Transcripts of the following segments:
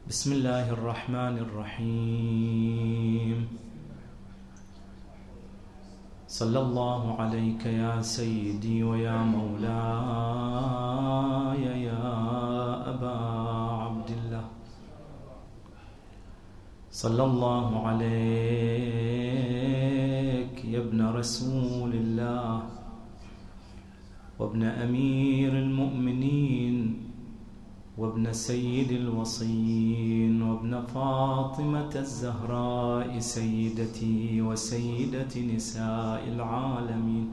بسم الله الرحمن الرحيم. صلى الله عليك يا سيدي ويا مولاي يا أبا عبد الله. صلى الله عليك يا ابن رسول الله وابن أمير المؤمنين وابن سيد الوصيين وابن فاطمة الزهراء سيدتي وسيدة نساء العالمين.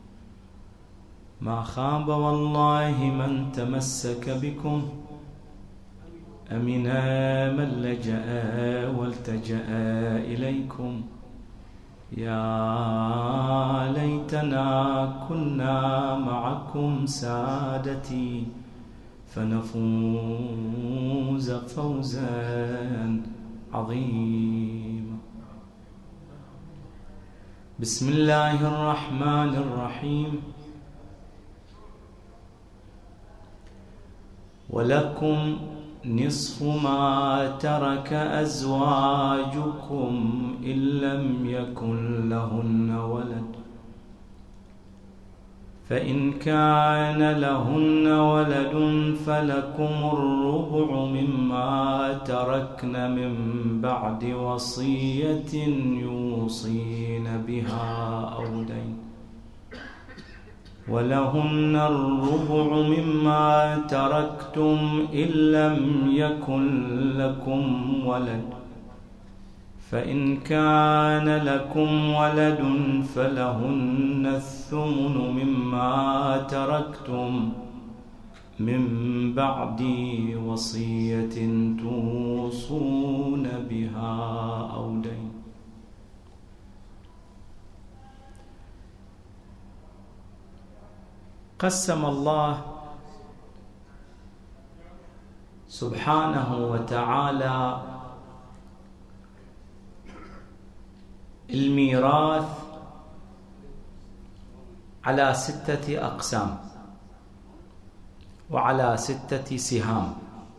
ما خاب والله من تمسك بكم، أمن من لجأ والتجأ إليكم. يا ليتنا كنا معكم سادتي فنفوز فوزا عظيما. بسم الله الرحمن الرحيم. ولكم نصف ما ترك أزواجكم إن لم يكن لهن ولد، فإن كان لهن ولد فلكم الربع مما تركن من بعد وصية يوصين بها أو دين، ولهن الربع مما تركتم إن لم يكن لكم ولد، فإن كان لكم ولد فلهن الثمن مما تركتم من بعد وصية توصون بها أو دين. قسم الله سبحانه وتعالى الميراث على 6 أقسام وعلى 6 سهام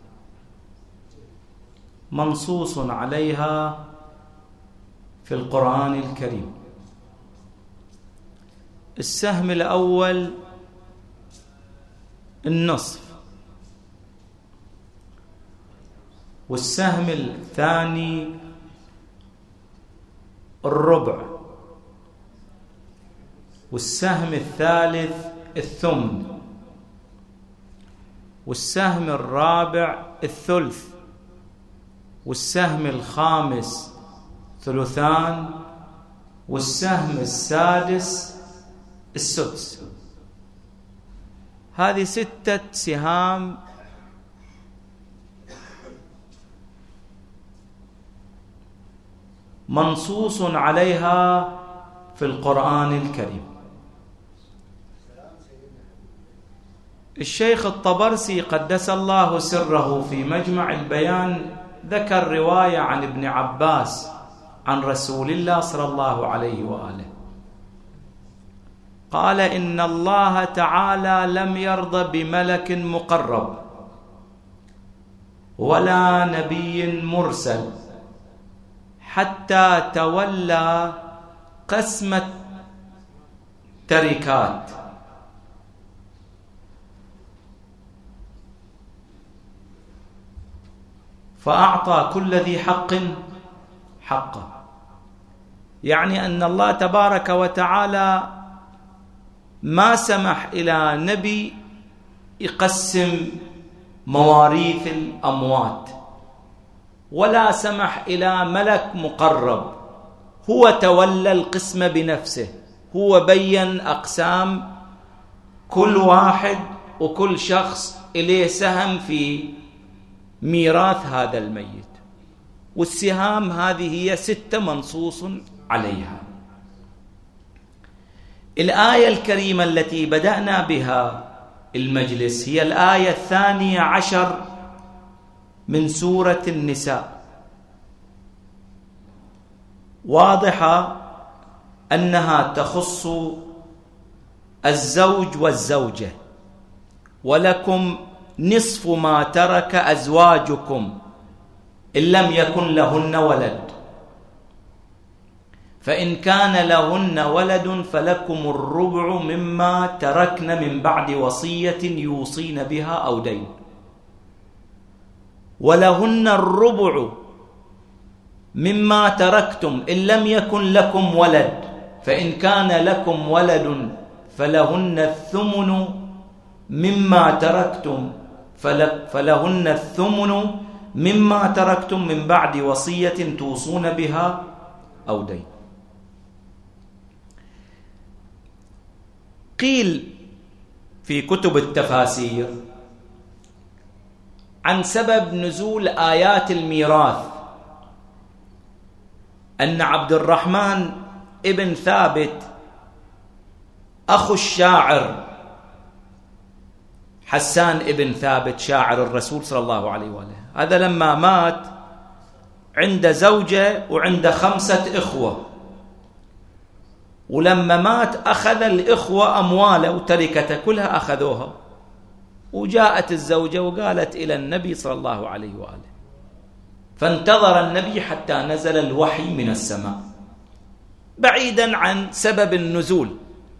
منصوص عليها في القرآن الكريم. السهم الأول النصف، والسهم الثاني الربع، والسهم الثالث الثمن، والسهم الرابع الثلث، والسهم الخامس ثلثان، والسهم السادس السدس. هذه 6 سهام منصوص عليها في القرآن الكريم. الشيخ الطبرسي قدس الله سره في مجمع البيان ذكر رواية عن ابن عباس عن رسول الله صلى الله عليه وآله، قال: إن الله تعالى لم يرضى بملك مقرب ولا نبي مرسل حتى تولى قسم التركات، فأعطى كل ذي حق حقه. يعني أن الله تبارك وتعالى ما سمح إلى نبي يقسم مواريث الأموات، ولا سمح إلى ملك مقرب، هو تولى القسم بنفسه، هو بين أقسام كل واحد وكل شخص إليه سهم في ميراث هذا الميت. والسهام هذه هي 6 منصوص عليها. الآية الكريمة التي بدأنا بها المجلس هي الآية 12 من سورة النساء. واضحة أنها تخص الزوج والزوجة. ولكم نصف ما ترك أزواجكم إن لم يكن لهن ولد، فإن كان لهن ولد فلكم الربع مما تركن من بعد وصية يوصين بها أو دين. ولهن الربع مما تركتم إن لم يكن لكم ولد، فإن كان لكم ولد فلهن الثمن مما تركتم فلهن الثمن مما تركتم من بعد وصية توصون بها أو دين. قيل في كتب التفاسير عن سبب نزول آيات الميراث أن عبد الرحمن ابن ثابت أخو الشاعر حسان ابن ثابت شاعر الرسول صلى الله عليه وآله، هذا لما مات عند زوجة وعند 5 إخوة، ولما مات أخذ الإخوة أمواله وتركته كلها أخذوها، وجاءت الزوجة وقالت إلى النبي صلى الله عليه وآله، فانتظر النبي حتى نزل الوحي من السماء بعيدا عن سبب النزول.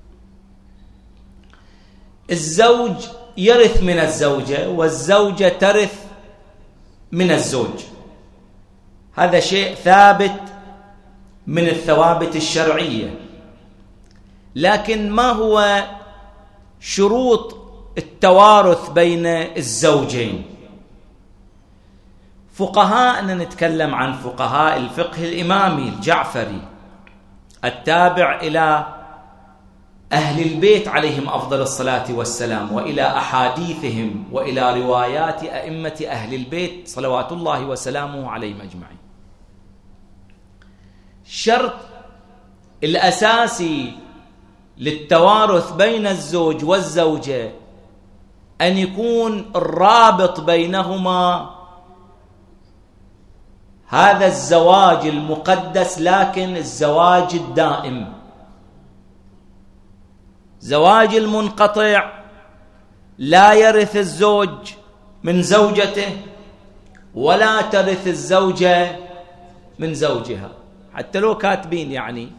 الزوج يرث من الزوجة والزوجة ترث من الزوج، هذا شيء ثابت من الثوابت الشرعية. لكن ما هو شروط التوارث بين الزوجين؟ فقهاءنا نتكلم عن فقهاء الفقه الإمامي الجعفري التابع إلى أهل البيت عليهم أفضل الصلاة والسلام، وإلى أحاديثهم وإلى روايات أئمة أهل البيت صلوات الله وسلامه عليهم أجمعين. الشرط الأساسي للتوارث بين الزوج والزوجة أن يكون الرابط بينهما هذا الزواج المقدس، لكن الزواج الدائم. زواج المنقطع لا يرث الزوج من زوجته ولا ترث الزوجة من زوجها، حتى لو كاتبين يعني،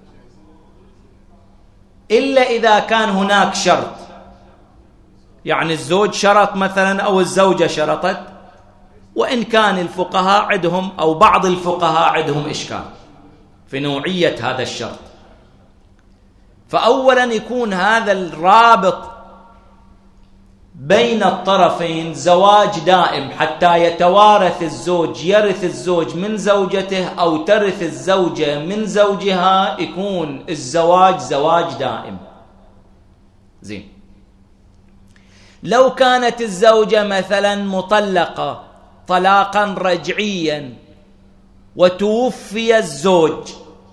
إلا إذا كان هناك شرط، يعني الزوج شرط مثلا أو الزوجة شرطت، وإن كان الفقهاء عندهم أو بعض الفقهاء عندهم إشكال في نوعية هذا الشرط. فأولا يكون هذا الرابط بين الطرفين زواج دائم حتى يتوارث الزوج، يرث الزوج من زوجته أو ترث الزوجة من زوجها، يكون الزواج زواج دائم. زين. لو كانت الزوجة مثلا مطلقة طلاقا رجعيا وتوفي الزوج،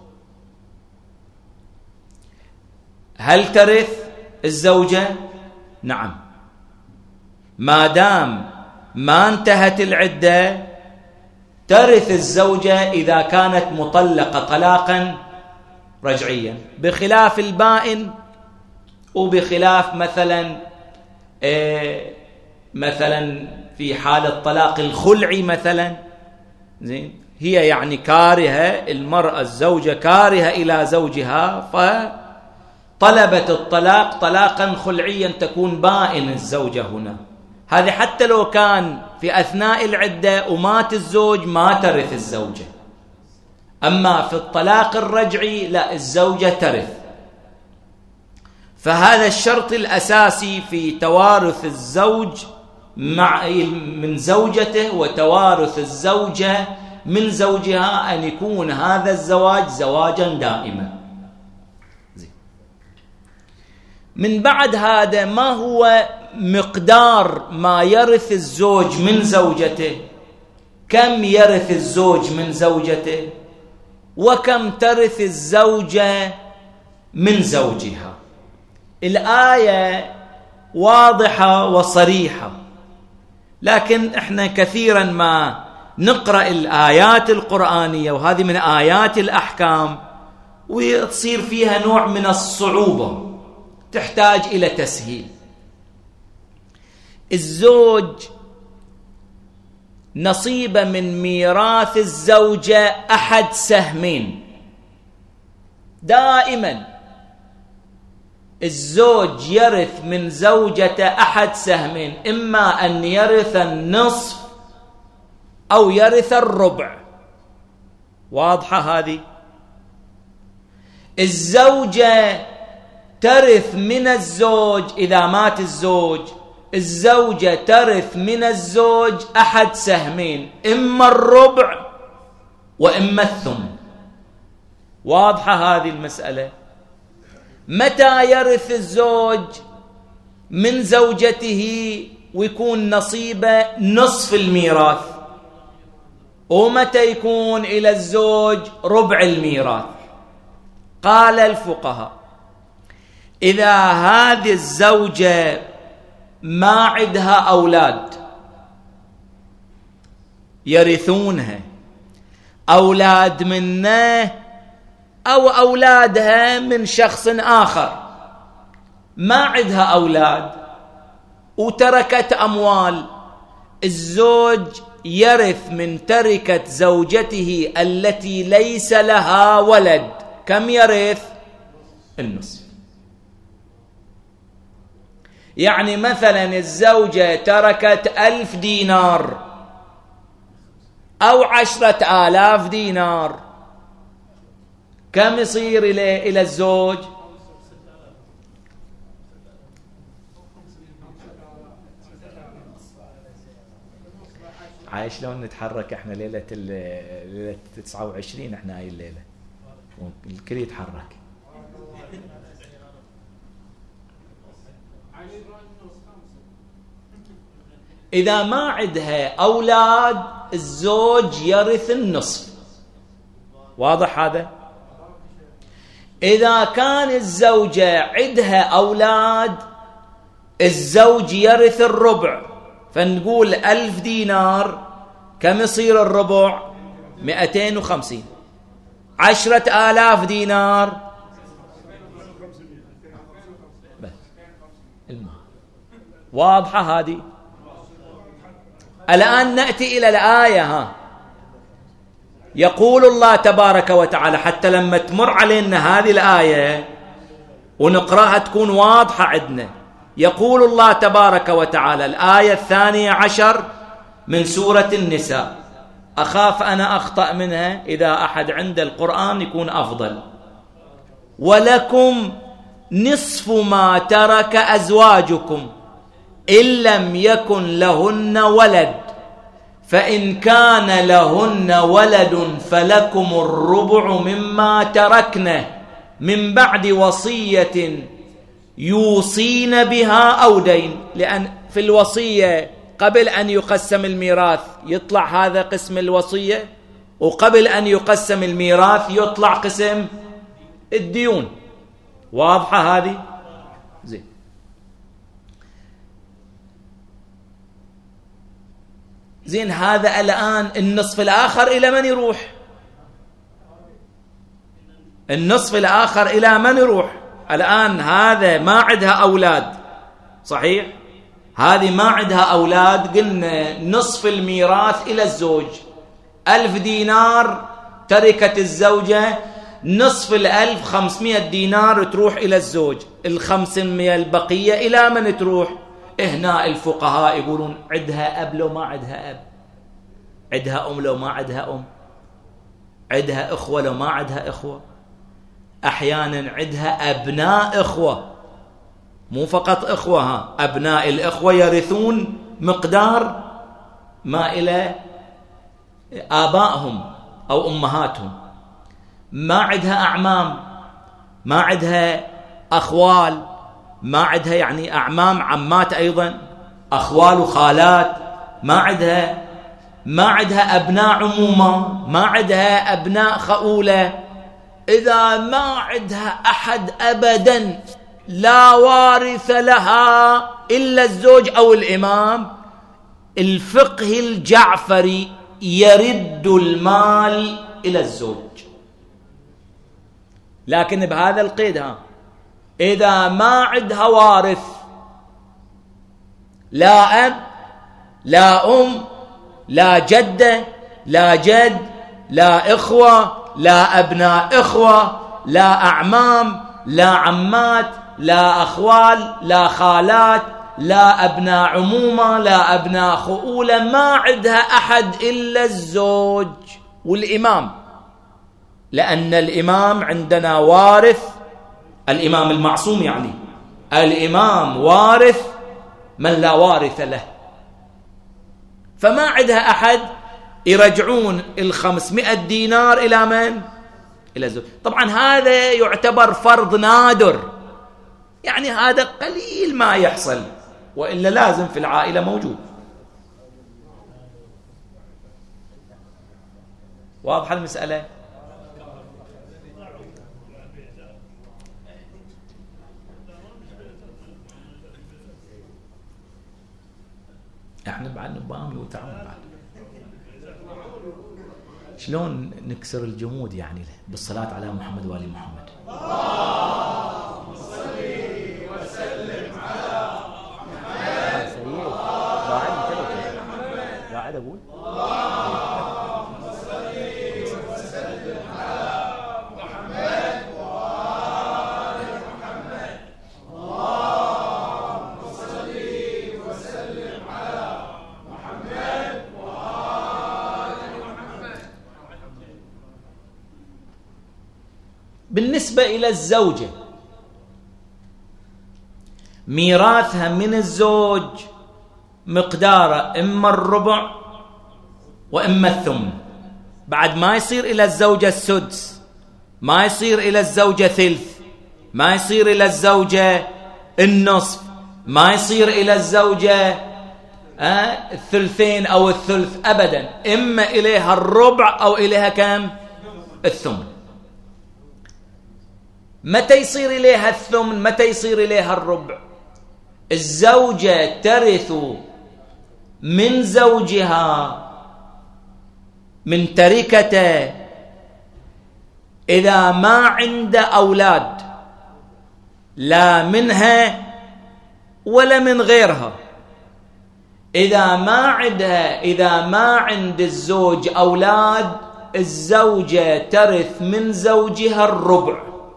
هل ترث الزوجة؟ نعم، ما دام ما انتهت العدة ترث الزوجة إذا كانت مطلقة طلاقا رجعيا، بخلاف البائن وبخلاف مثلا في حالة طلاق الخلعي مثلا. زين، هي يعني كارهة المرأة الزوجة كارهة إلى زوجها فطلبت الطلاق طلاقا خلعيا، تكون بائن الزوجة هنا. هذه حتى لو كان في أثناء العدة ومات الزوج ما ترث الزوجة. أما في الطلاق الرجعي لا، الزوجة ترث. فهذا الشرط الأساسي في توارث الزوج من زوجته وتوارث الزوجة من زوجها، أن يكون هذا الزواج زواجا دائما. من بعد هذا، ما هو مقدار ما يرث الزوج من زوجته؟ كم يرث الزوج من زوجته وكم ترث الزوجة من زوجها؟ الآية واضحة وصريحة، لكن احنا كثيرا ما نقرأ الآيات القرآنية، وهذه من آيات الأحكام، ويصير فيها نوع من الصعوبة تحتاج إلى تسهيل. الزوج نصيب من ميراث الزوجة أحد سهمين. دائما الزوج يرث من زوجته أحد سهمين، إما أن يرث النصف أو يرث الربع. واضحة هذه؟ الزوجة ترث من الزوج إذا مات الزوج، الزوجة ترث من الزوج أحد سهمين، إما الربع وإما الثمن. واضحة هذه المسألة؟ متى يرث الزوج من زوجته ويكون نصيبه نصف الميراث، ومتى يكون إلى الزوج ربع الميراث؟ قال الفقهاء إذا هذه الزوجة ما عندها أولاد يرثونها، أولاد منه أو أولادها من شخص آخر، ما عندها أولاد وتركت أموال، الزوج يرث من تركة زوجته التي ليس لها ولد. كم يرث؟ النصف. يعني مثلا الزوجة تركت 1000 دينار أو 10,000 دينار، كم يصير إلى الزوج؟ عايش شلون نتحرك احنا ليلة 29 احنا هاي الليلة الكل يتحرك. إذا ما عندها أولاد الزوج يرث النصف. واضح هذا؟ إذا كان الزوجة عندها أولاد الزوج يرث الربع، فنقول 1000 دينار كم يصير الربع؟ 250. 10,000 دينار بس. واضحة هذه؟ الآن نأتي إلى الآية. يقول الله تبارك وتعالى، حتى لما تمر علينا هذه الآية ونقرأها تكون واضحة عندنا. يقول الله تبارك وتعالى الآية 12 من سورة النساء، أخاف أنا أخطأ منها، إذا أحد عند القرآن يكون أفضل. ولكم نصف ما ترك أزواجكم إن لم يكن لهن ولد، فإن كان لهن ولد فلكم الربع مما تركن من بعد وصية يوصين بها أو دين. لأن في الوصية قبل أن يقسم الميراث يطلع هذا قسم الوصية، وقبل أن يقسم الميراث يطلع قسم الديون. واضحة هذه؟ زين. زين، هذا الآن النصف الآخر إلى من يروح؟ النصف الآخر إلى من يروح؟ الآن هذا ما عندها أولاد، صحيح؟ هذه ما عندها أولاد، قلنا نصف الميراث إلى الزوج. 1000 دينار تركت الزوجة، نصف 1000 500 دينار تروح إلى الزوج، 500 البقية إلى من تروح؟ هنا الفقهاء يقولون عندها أب لو ما عندها أب، عندها أم لو ما عندها أم، عندها إخوة لو ما عندها إخوة، أحيانا عندها أبناء إخوة، مو فقط إخوة، أبناء الإخوة يرثون مقدار ما إلى آبائهم أو أمهاتهم. ما عندها أعمام، ما عندها أخوال، ما عندها يعني أعمام عمات أيضا، أخوال وخالات ما عندها، ما عندها أبناء عمومة، ما عندها أبناء خؤولة. إذا ما عندها أحد أبدا لا وارث لها إلا الزوج أو الإمام، الفقه الجعفري يرد المال إلى الزوج، لكن بهذا القيد، إذا ما عندها وارث، لا أب لا أم لا جدة لا جد لا إخوة لا أبناء إخوة لا أعمام لا عمات لا أخوال لا خالات لا أبناء عمومة لا أبناء خؤولة، ما عندها أحد إلا الزوج والإمام، لأن الإمام عندنا وارث، الإمام المعصوم يعني الإمام وارث من لا وارث له، فما عندها أحد. يرجعون 500 دينار إلى من؟ إلى الزوج. طبعا هذا يعتبر فرض نادر، يعني هذا قليل ما يحصل، وإلا لازم في العائلة موجود. واضحة المسألة؟ احنا بعد نبامي وتعاون بعد. شلون نكسر الجمود يعني بالصلاة على محمد وآل محمد. اللهم صل وسلم على محمد. سيد قاعد اقول اللهم صل وسلم على محمد وآل محمد. اللهم صل وسلم على محمد وآل محمد. بالنسبة إلى الزوجة ميراثها من الزوج مقداره إما الربع وإما الثمن، بعد ما يصير إلى الزوجة السدس، ما يصير إلى الزوجة ثلث، ما يصير إلى الزوجة النصف، ما يصير إلى الزوجة الثلثين أو الثلث أبدا، إما إليها الربع أو إليها كم؟ الثمن. متى يصير إليها الثمن؟ متى يصير إليها الربع؟ الزوجة ترث من زوجها من تركته إذا ما عند أولاد، لا منها ولا من غيرها. إذا ما عند الزوج أولاد، الزوجة ترث من زوجها الربع.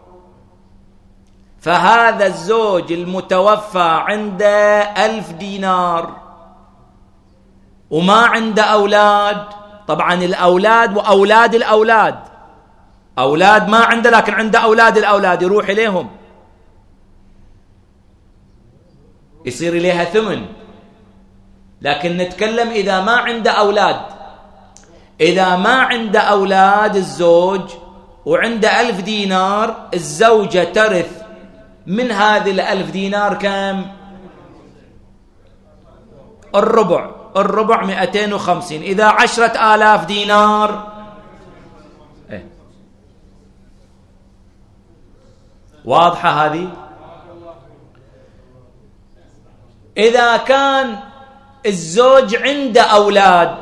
فهذا الزوج المتوفى عنده 1000 دينار وما عنده أولاد، طبعا الأولاد وأولاد الأولاد، أولاد ما عنده لكن عنده أولاد الأولاد، يروح إليهم يصير إليها ثمن. لكن نتكلم إذا ما عنده أولاد. إذا ما عنده أولاد الزوج وعنده 1000 دينار، الزوجة ترث من هذه 1000 دينار كم؟ الربع. الربع 250. إذا 10,000 دينار واضحة هذه؟ إذا كان الزوج عنده أولاد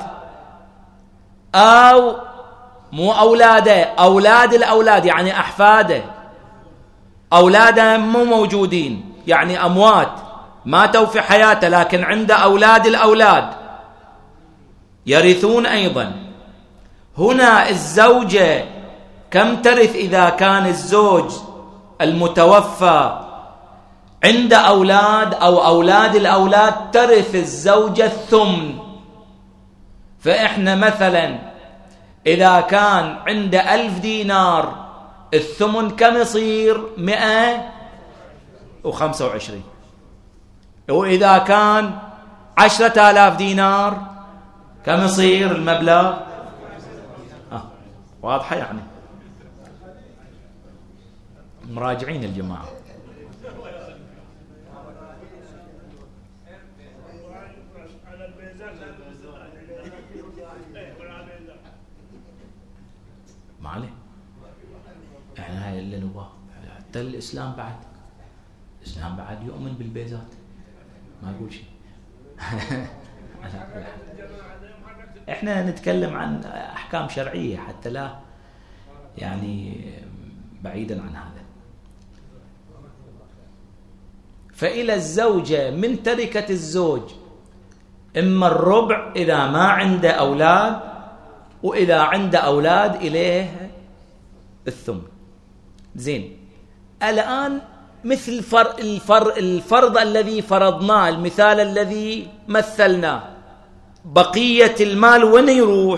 أو مو أولاده، أولاد الأولاد يعني أحفاده، أولاده مو موجودين يعني أموات ماتوا في حياته، لكن عنده أولاد الأولاد يرثون أيضا. هنا الزوجة كم ترث؟ إذا كان الزوج المتوفى عنده أولاد أو أولاد الأولاد، ترث الزوجة الثمن. فإحنا مثلا إذا كان عنده 1000 دينار، الثمن كم يصير؟ 125. وإذا كان 10,000 دينار كم يصير المبلغ؟ واضحة يعني؟ مراجعين الجماعة. ما عليه، احنا هاي اللي نبغاه. حتى الإسلام بعد، الإسلام بعد يؤمن بالبيزات، ما يقول شيء. احنا نتكلم عن احكام شرعية حتى لا يعني بعيدا عن هذا. فإلى الزوجة من تركة الزوج إما الربع إذا ما عنده أولاد، وإذا عنده أولاد إليه الثمن. زين، الآن مثل الفرض الذي فرضناه، المثال الذي مثلناه، بقية المال وين يروح؟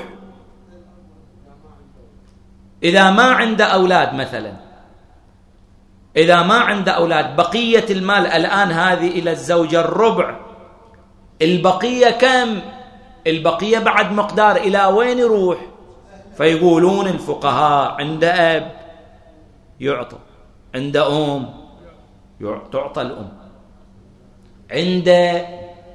إذا ما عنده أولاد مثلا، إذا ما عنده أولاد بقية المال الآن هذه إلى الزوجة الربع، البقية كم؟ البقية بعد مقدار، إلى وين يروح؟ فيقولون الفقهاء عند أب يعطى، عند أم تعطى الأم، عند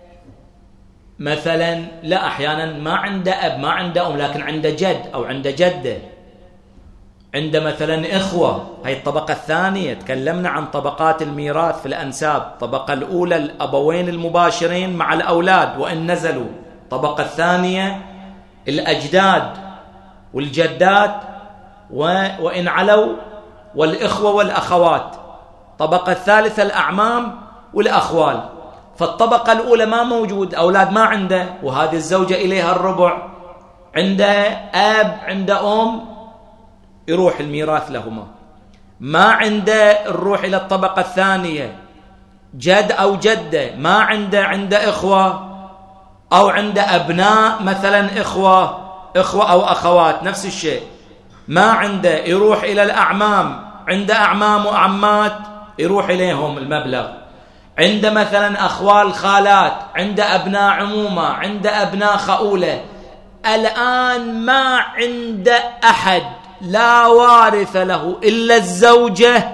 مثلا لا أحيانا ما عند أب ما عند أم لكن عند جد أو عند جدة، عند مثلا إخوة، هي الطبقة الثانية. تكلمنا عن طبقات الميراث في الأنساب، الطبقة الأولى الأبوين المباشرين مع الأولاد وإن نزلوا، الطبقة الثانية الأجداد والجدات وإن علوا، والإخوة والأخوات، الطبقة الثالثة الأعمام والأخوال. فالطبقة الأولى ما موجود، أولاد ما عنده، وهذه الزوجة إليها الربع، عنده أب عنده أم يروح الميراث لهما، ما عنده الروح إلى الطبقة الثانية، جد أو جدة، ما عنده إخوة أو عنده أبناء مثلا إخوة أو أخوات نفس الشيء، ما عنده يروح إلى الأعمام، عنده أعمام وأعمات يروح إليهم المبلغ، عنده مثلا أخوال خالات، عنده أبناء عمومة، عنده أبناء خؤولة. الآن ما عنده أحد لا وارث له إلا الزوجة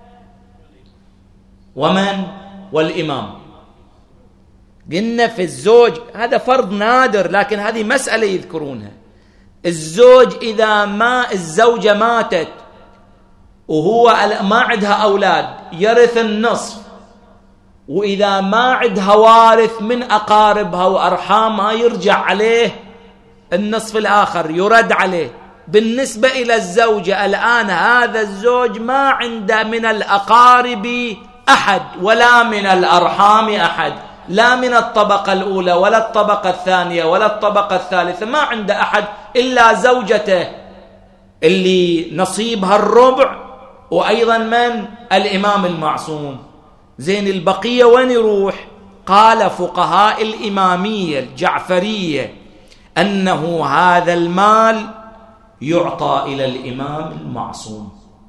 ومن؟ والإمام. قلنا في الزوج هذا فرض نادر، لكن هذه مسألة يذكرونها. الزوج إذا ما الزوجة ماتت وهو ما عندها أولاد يرث النصف، وإذا ما عندها وارث من أقاربها وأرحامها يرجع عليه النصف الآخر، يرد عليه. بالنسبة إلى الزوجة الآن هذا الزوج ما عنده من الأقارب أحد ولا من الأرحام أحد، لا من الطبقة الأولى ولا الطبقة الثانية ولا الطبقة الثالثة، ما عنده أحد إلا زوجته اللي نصيبها الربع، وأيضا من؟ الإمام المعصوم. زين، البقية وين يروح؟ قال فقهاء الإمامية الجعفرية أنه هذا المال يعطى إلى الإمام المعصوم.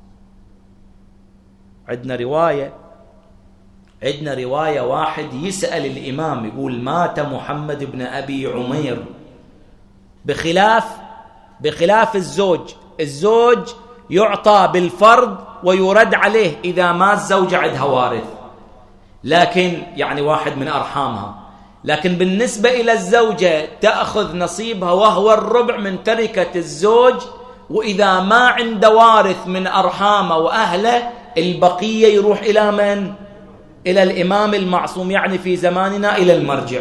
عندنا رواية واحد يسأل الإمام يقول مات محمد بن أبي عمير، بخلاف الزوج يعطى بالفرض ويرد عليه إذا مات الزوجة عندها وارث، لكن يعني واحد من أرحامها، لكن بالنسبة إلى الزوجة تأخذ نصيبها وهو الربع من تركة الزوج، وإذا ما عنده وارث من أرحامه وأهله البقية يروح إلى من؟ إلى الإمام المعصوم، يعني في زماننا إلى المرجع.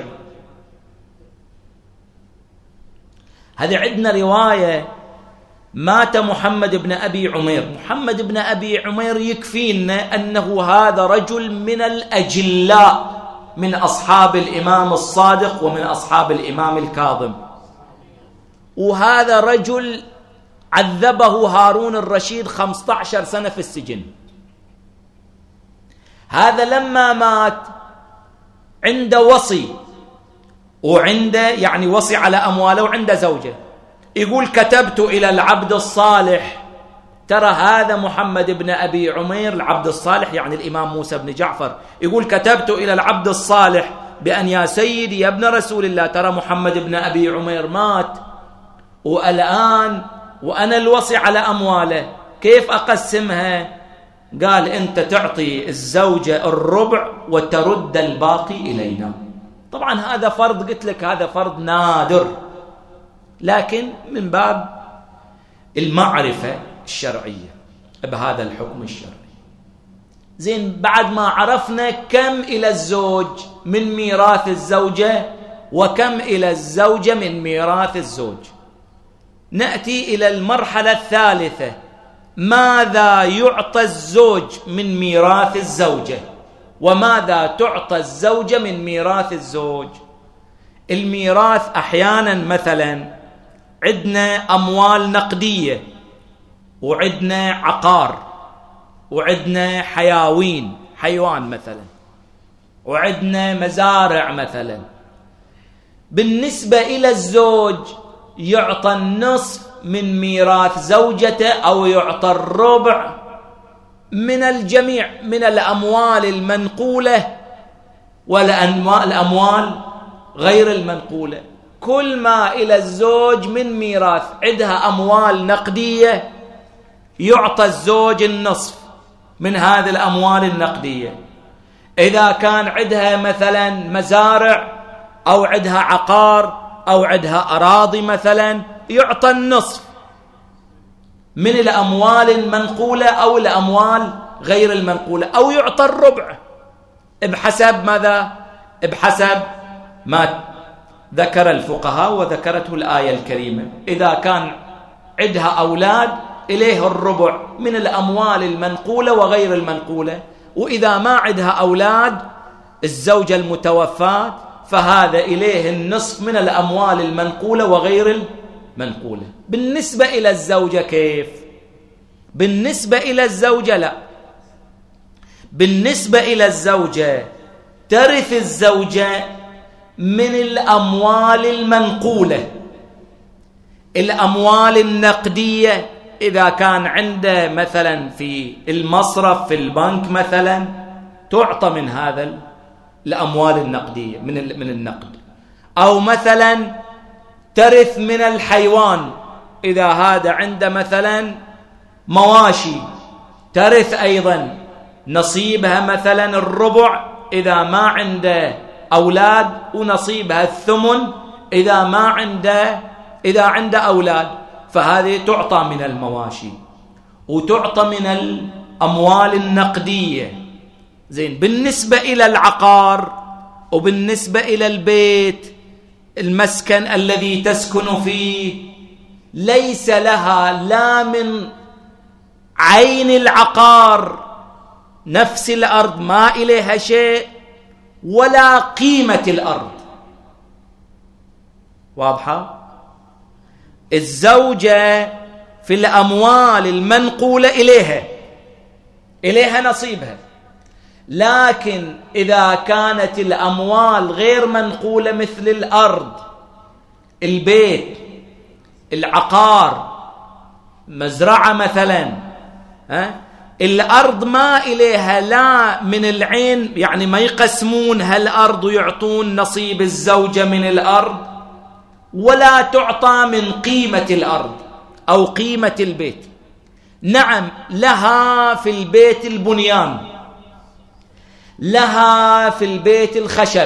هذه عندنا رواية مات محمد بن أبي عمير. محمد بن أبي عمير يكفينا أنه هذا رجل من الأجلاء من أصحاب الإمام الصادق ومن أصحاب الإمام الكاظم، وهذا رجل عذبه هارون الرشيد 15 سنة في السجن. هذا لما مات عنده وصي، وعنده يعني وصي على أمواله، وعنده زوجة، يقول كتبت إلى العبد الصالح، ترى هذا محمد بن أبي عمير العبد الصالح يعني الإمام موسى بن جعفر، يقول كتبت إلى العبد الصالح بأن يا سيدي يا ابن رسول الله ترى محمد بن أبي عمير مات، والآن وأنا الوصي على أمواله، كيف أقسمها؟ قال أنت تعطي الزوجة الربع وترد الباقي إلينا. طبعا هذا فرض، قلت لك هذا فرض نادر، لكن من باب المعرفة الشرعية بهذا الحكم الشرعي. زين، بعد ما عرفنا كم إلى الزوج من ميراث الزوجة وكم إلى الزوجة من ميراث الزوج، نأتي إلى المرحلة الثالثة، ماذا يعطى الزوج من ميراث الزوجة وماذا تعطى الزوجة من ميراث الزوج. الميراث أحيانا مثلا عندنا أموال نقدية، وعندنا عقار، وعندنا حيوان مثلا، وعندنا مزارع مثلا. بالنسبة إلى الزوج يعطى النصف من ميراث زوجته، أو يعطى الربع من الجميع، من الأموال المنقولة والأموال غير المنقولة. كل ما إلى الزوج من ميراث عندها أموال نقدية يعطى الزوج النصف من هذه الأموال النقدية. إذا كان عندها مثلا مزارع أو عندها عقار أو عندها أراضي مثلا يعطى النصف من الأموال المنقولة أو الأموال غير المنقولة، أو يعطى الربع بحسب ماذا؟ بحسب ما ذكر الفقهاء وذكرته الآية الكريمة. إذا كان عندها أولاد إليه الربع من الأموال المنقولة وغير المنقولة، وإذا ما عندها أولاد الزوجة المتوفاة فهذا إليه النصف من الأموال المنقولة وغير المنقولة. بالنسبة إلى الزوجة كيف؟ بالنسبة إلى الزوجة لا، بالنسبة إلى الزوجة ترث الزوجة من الأموال المنقولة. الأموال النقدية إذا كان عنده مثلا في المصرف في البنك مثلا تعطى من هذا الأموال النقدية من النقد، أو مثلا ترث من الحيوان. إذا هذا عنده مثلا مواشي ترث أيضا نصيبها مثلا الربع إذا ما عنده أولاد، ونصيبها الثمن إذا عنده أولاد. فهذه تعطى من المواشي وتعطى من الأموال النقدية. زين. بالنسبة إلى العقار وبالنسبة إلى البيت المسكن الذي تسكن فيه ليس لها لا من عين العقار نفس الأرض ما إليها شيء ولا قيمة الأرض. واضحة؟ الزوجة في الأموال المنقولة إليها نصيبها، لكن إذا كانت الأموال غير منقولة مثل الأرض، البيت، العقار، مزرعة مثلا، الأرض ما إليها لا من العين، يعني ما يقسمون هالأرض ويعطون نصيب الزوجة من الأرض، ولا تعطى من قيمة الأرض أو قيمة البيت. نعم لها في البيت البنيان، لها في البيت الخشب،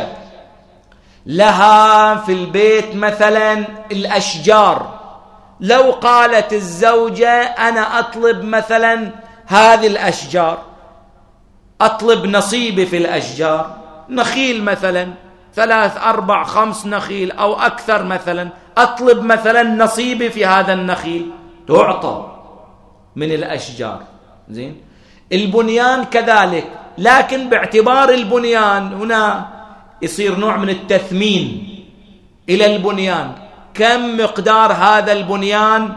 لها في البيت مثلا الأشجار. لو قالت الزوجة أنا أطلب مثلا هذه الأشجار، أطلب نصيبي في الأشجار، نخيل مثلا 3 4 5 نخيل أو أكثر مثلا، أطلب مثلا نصيبي في هذا النخيل، تعطى من الأشجار. زين. البنيان كذلك، لكن باعتبار البنيان هنا يصير نوع من التثمين إلى البنيان. كم مقدار هذا البنيان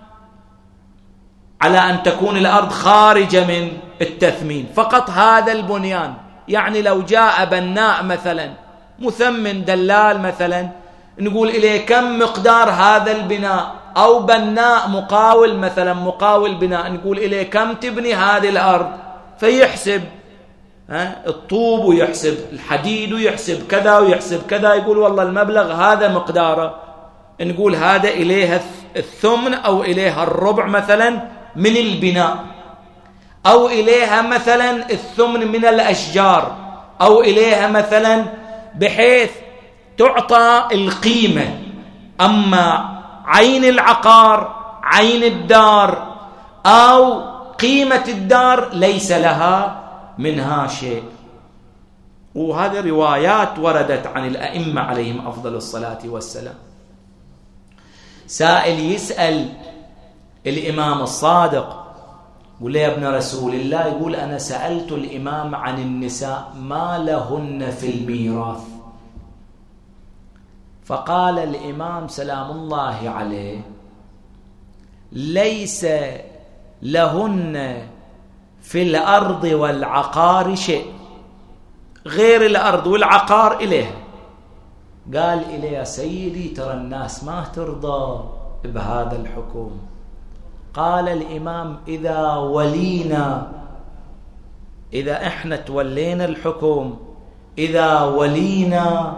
على أن تكون الأرض خارجة من التثمين، فقط هذا البنيان. يعني لو جاء بناء مثلا مثمن دلال مثلا نقول إليه كم مقدار هذا البناء، أو بناء مقاول مثلا مقاول بناء نقول إليه كم تبني هذه الأرض، فيحسب الطوب ويحسب الحديد ويحسب كذا ويحسب كذا، يقول والله المبلغ هذا مقداره، نقول هذا إليها الثمن أو إليها الربع مثلا من البناء، أو إليها مثلا الثمن من الأشجار، أو إليها مثلا بحيث تعطى القيمة. أما عين العقار، عين الدار أو قيمة الدار ليس لها منها شيء. وهذه روايات وردت عن الأئمة عليهم أفضل الصلاة والسلام. سائل يسأل الإمام الصادق يقول يا ابن رسول الله، يقول أنا سألت الإمام عن النساء ما لهن في الميراث، فقال الإمام سلام الله عليه: ليس لهن في الأرض والعقار شيء، غير الأرض والعقار إليها. قال إليه: يا سيدي ترى الناس ما ترضى بهذا الحكم. قال الإمام: إذا ولينا، إذا إحنا تولينا الحكم، إذا ولينا،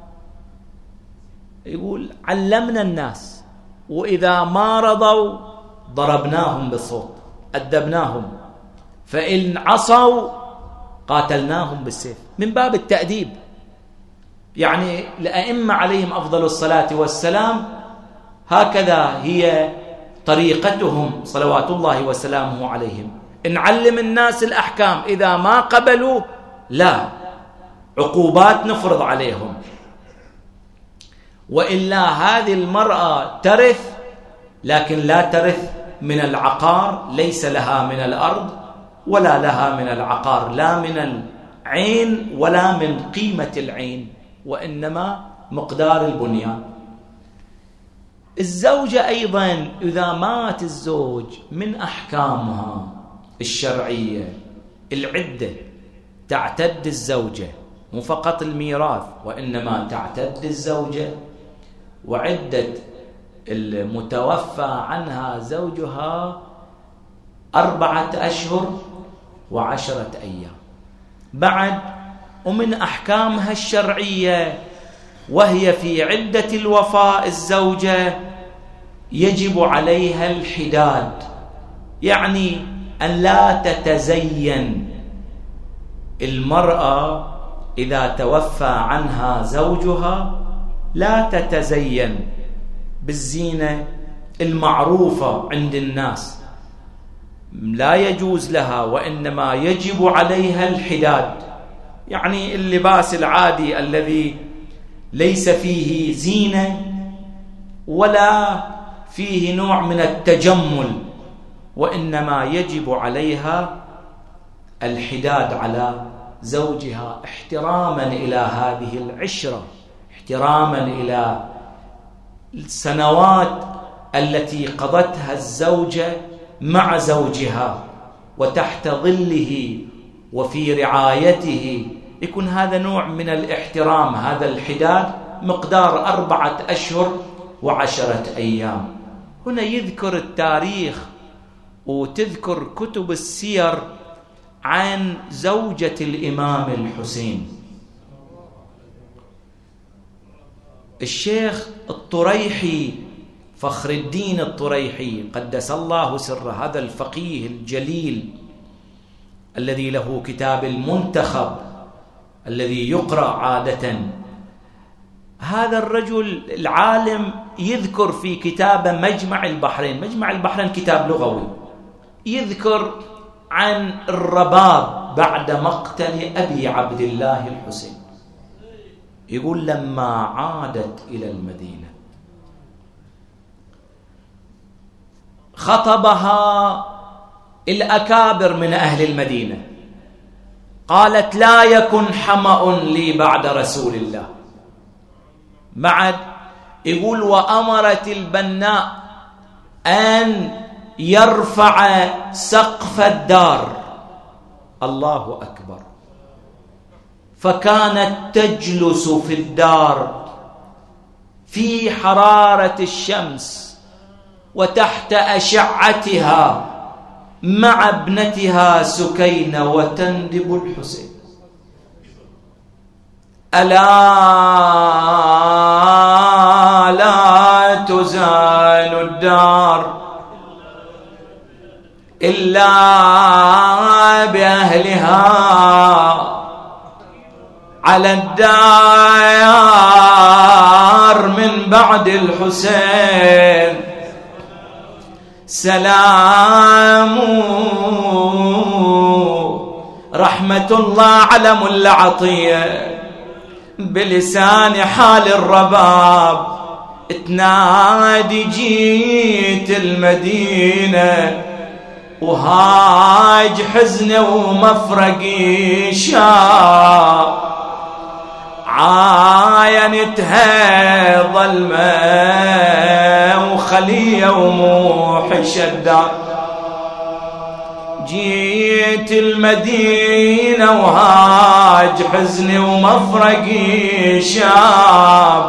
يقول علمنا الناس، وإذا ما رضوا ضربناهم بالصوت، أدبناهم، فإن عصوا قاتلناهم بالسيف، من باب التأديب. يعني الأئمة عليهم أفضل الصلاة والسلام هكذا هي طريقتهم صلوات الله وسلامه عليهم. نعلم الناس الأحكام، إذا ما قبلوا لا، عقوبات نفرض عليهم. وإلا هذه المرأة ترث، لكن لا ترث من العقار، ليس لها من الأرض ولا لها من العقار، لا من العين ولا من قيمة العين، وإنما مقدار البنيان. الزوجة أيضا إذا مات الزوج من أحكامها الشرعية العدة، تعتد الزوجة، مو فقط الميراث، وإنما تعتد الزوجة، وعدة المتوفى عنها زوجها 4 أشهر و10 أيام. بعد ومن أحكامها الشرعية وهي في عدة الوفاة الزوجة يجب عليها الحداد، يعني أن لا تتزين المرأة إذا توفى عنها زوجها، لا تتزين بالزينة المعروفة عند الناس، لا يجوز لها، وإنما يجب عليها الحداد، يعني اللباس العادي الذي ليس فيه زينة ولا فيه نوع من التجمل، وإنما يجب عليها الحداد على زوجها، احتراما إلى هذه العشرة، احتراما إلى السنوات التي قضتها الزوجة مع زوجها وتحت ظله وفي رعايته. يكون هذا نوع من الاحترام، هذا الحداد مقدار 4 أشهر و10 أيام. هنا يذكر التاريخ وتذكر كتب السير عن زوجة الإمام الحسين. الشيخ الطريحي، فخر الدين الطريحي قدس الله سره، هذا الفقيه الجليل الذي له كتاب المنتخب الذي يقرأ عادة، هذا الرجل العالم يذكر في كتابه مجمع البحرين، مجمع البحرين كتاب لغوي، يذكر عن الرباب بعد مقتل أبي عبد الله الحسين. يقول لما عادت إلى المدينة خطبها الأكابر من أهل المدينة، قالت: لا يكن حمأ لي بعد رسول الله. بعد يقول: وأمرت البناء أن يرفع سقف الدار. الله أكبر. فكانت تجلس في الدار في حرارة الشمس وتحت أشعتها مع ابنتها سكينة وتندب الحسين. ألا لا تزال الدار إلا بأهلها، على الدار من بعد الحسين سلام رحمة الله على ملا عطية بلسان حال الرباب تنادي: جيت المدينة وهاج حزن ومفرقي شاب عاينتها ظلمة وخلية وموحش الدار. جيت المدينة وهاج حزني ومفرقي شاب،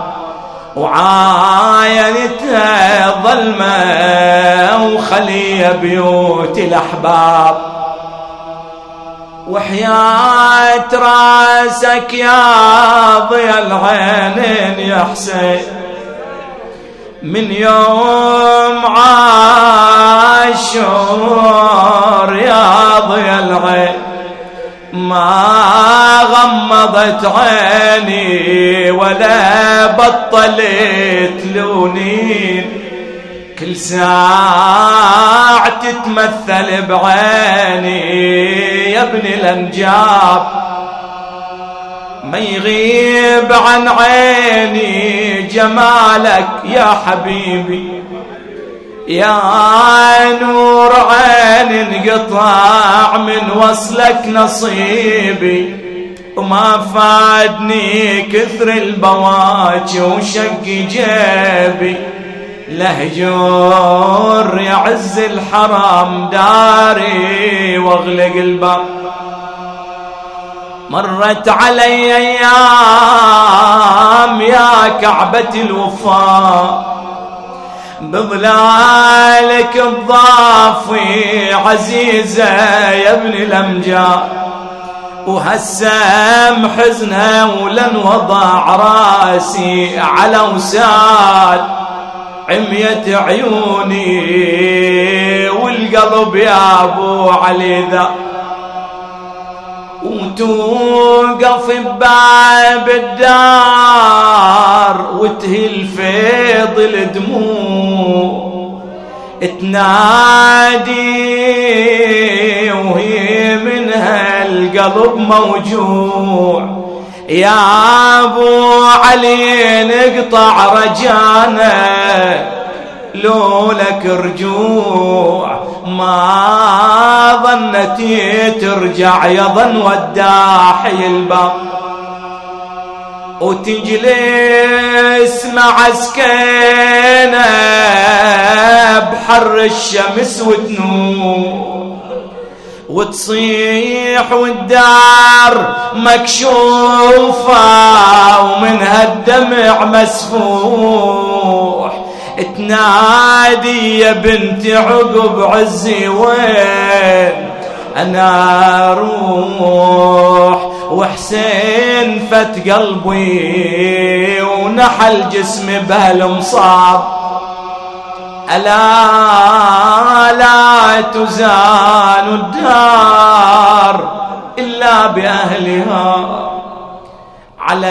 وعاينتها ظلمة وخلية بيوت الأحباب. وحياة راسك يا ضيا العينين يا حسين، من يوم عاشور يا ضيا العين ما غمضت عيني ولا بطلت لونين، كل ساعة تتمثل بعيني يا ابن الأنجاب. ما يغيب عن عيني جمالك يا حبيبي، يا نور عين انقطع من وصلك نصيبي، وما فادني كثر البواكي وشق جيبي، لهجور يعز الحرام داري واغلق الباب. مرت علي ايام يا كعبة الوفاء، بظلالك الضافي عزيزة يا ابن الأمجاد، وهسم حزنها ولن وضع راسي على وساد، عميت عيوني والقلب يا ابو علي ذا، وتوقف بباب الدار وتهل فيض الدموع، تنادي وهي منها القلب موجوع، يا ابو علي نقطع رجانا لولك رجوع، ما ظنتي ترجع يظن وداحي الباب، وتجلس مع سكينة بحر الشمس وتنور، وتصيح والدار مكشوفة ومنها الدمع مسفوح، تنادي يا بنت عقب عزي وين أنا أروح، وحسين فت قلبي ونحل جسمي بهالمصاب، ألا لا تزال الدار إلا بأهلها، على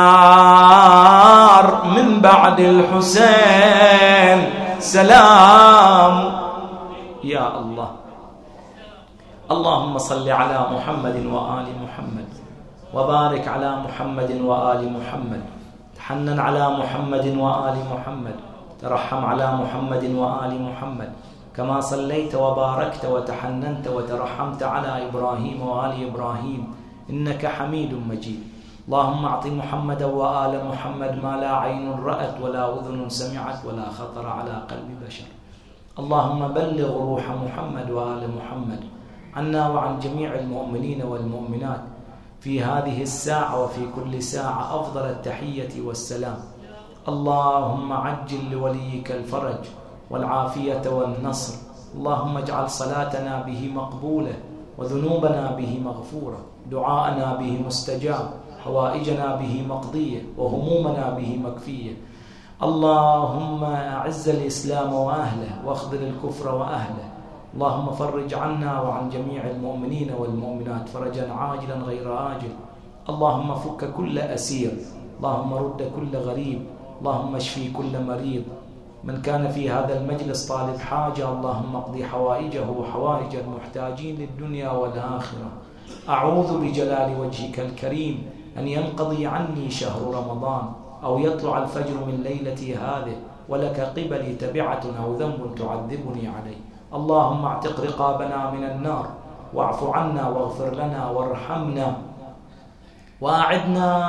الدار من بعد الحسين سلام. يا الله، اللهم صل على محمد وآل محمد، وبارك على محمد وآل محمد، تحنن على محمد وآل محمد، ترحم على محمد وآل محمد، كما صليت وباركت وتحننت وترحمت على إبراهيم وآل إبراهيم إنك حميد مجيد. اللهم أعط محمد وآل محمد ما لا عين رأت ولا أذن سمعت ولا خطر على قلب بشر. اللهم بلغ روح محمد وآل محمد عنا وعن جميع المؤمنين والمؤمنات في هذه الساعة وفي كل ساعة أفضل التحية والسلام. اللهم عجل لوليك الفرج والعافية والنصر. اللهم اجعل صلاتنا به مقبولة، وذنوبنا به مغفورة، دعاءنا به مستجاب، حوائجنا به مقضية، وهمومنا به مكفية. اللهم أعز الإسلام وأهله واخذل الكفر وأهله. اللهم فرج عنا وعن جميع المؤمنين والمؤمنات فرجا عاجلا غير آجل. اللهم فك كل أسير، اللهم رد كل غريب، اللهم اشفي كل مريض. من كان في هذا المجلس طالب حاجة اللهم اقضي حوائجه وحوائج المحتاجين للدنيا والآخرة. أعوذ بجلال وجهك الكريم أن ينقضي عني شهر رمضان أو يطلع الفجر من ليلتي هذه ولك قبلي تبعة أو ذنب تعذبني عليه. اللهم اعتق رقابنا من النار، واعف عنا واغفر لنا وارحمنا، وأعدنا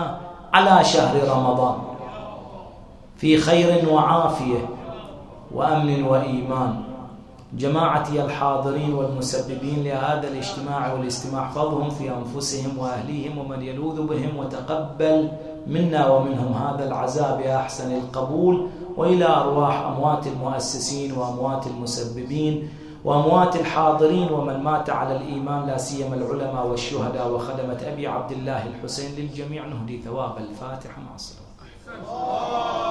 على شهر رمضان في خير وعافية وأمن وإيمان. جماعتي الحاضرين والمسببين لهذا الاجتماع والاستماع، احفظهم في أنفسهم وأهليهم ومن يلوذ بهم، وتقبل منا ومنهم هذا العزاء بأحسن القبول. وإلى أرواح أموات المؤسسين وأموات المسببين وأموات الحاضرين ومن مات على الإيمان، لا سيما العلماء والشهداء وخدمة أبي عبد الله الحسين، للجميع نهدي ثواب الفاتحة مع الصلاة.